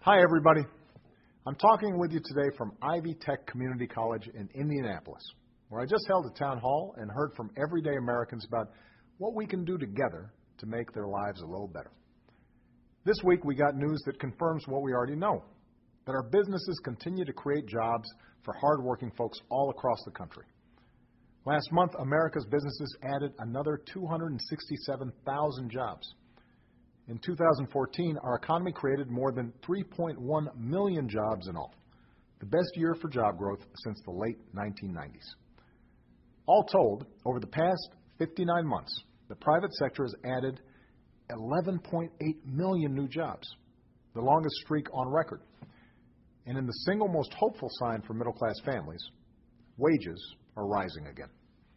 Hi, everybody. I'm talking with you today from Ivy Tech Community College in Indianapolis, where I just held a town hall and heard from everyday Americans about what we can do together to make their lives a little better. This week, we got news that confirms what we already know, that our businesses continue to create jobs for hardworking folks all across the country. Last month, America's businesses added another 267,000 jobs. In 2014, our economy created more than 3.1 million jobs in all, the best year for job growth since the late 1990s. All told, over the past 59 months, the private sector has added 11.8 million new jobs, the longest streak on record. And in the single most hopeful sign for middle-class families, wages are rising again.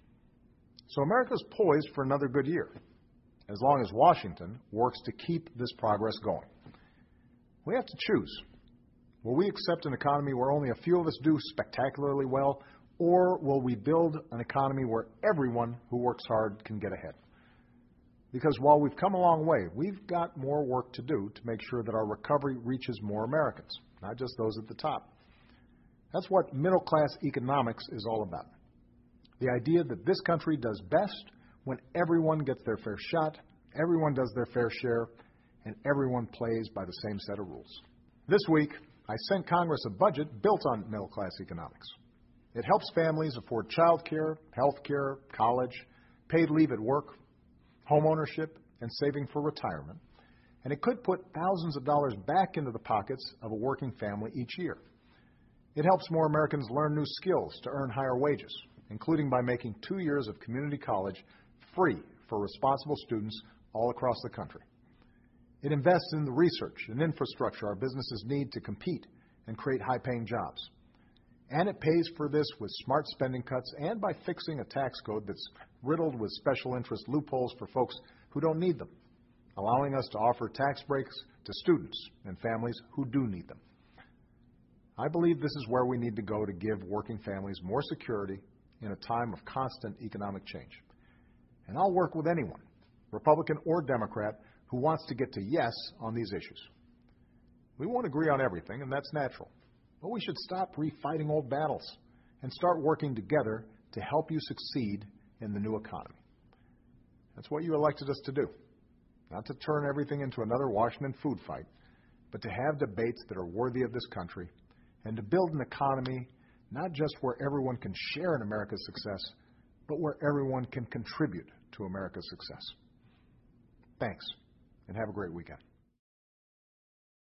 So America's poised for another good year, as long as Washington works to keep this progress going. We have to choose. Will we accept an economy where only a few of us do spectacularly well, or will we build an economy where everyone who works hard can get ahead? Because while we've come a long way, we've got more work to do to make sure that our recovery reaches more Americans, not just those at the top. That's what middle-class economics is all about. The idea that this country does best when everyone gets their fair shot, everyone does their fair share, and everyone plays by the same set of rules. This week, I sent Congress a budget built on middle-class economics. It helps families afford child care, health care, college, paid leave at work, home ownership, and saving for retirement. And it could put thousands of dollars back into the pockets of a working family each year. It helps more Americans learn new skills to earn higher wages, including by making 2 years of community college free for responsible students all across the country. It invests in the research and infrastructure our businesses need to compete and create high-paying jobs. And it pays for this with smart spending cuts and by fixing a tax code that's riddled with special interest loopholes for folks who don't need them, allowing us to offer tax breaks to students and families who do need them. I believe this is where we need to go to give working families more security in a time of constant economic change. And I'll work with anyone, Republican or Democrat, who wants to get to yes on these issues. We won't agree on everything, and that's natural. But we should stop refighting old battles and start working together to help you succeed in the new economy. That's what you elected us to do. Not to turn everything into another Washington food fight, but to have debates that are worthy of this country and to build an economy not just where everyone can share in America's success, but where everyone can contribute to America's success. Thanks, and have a great weekend.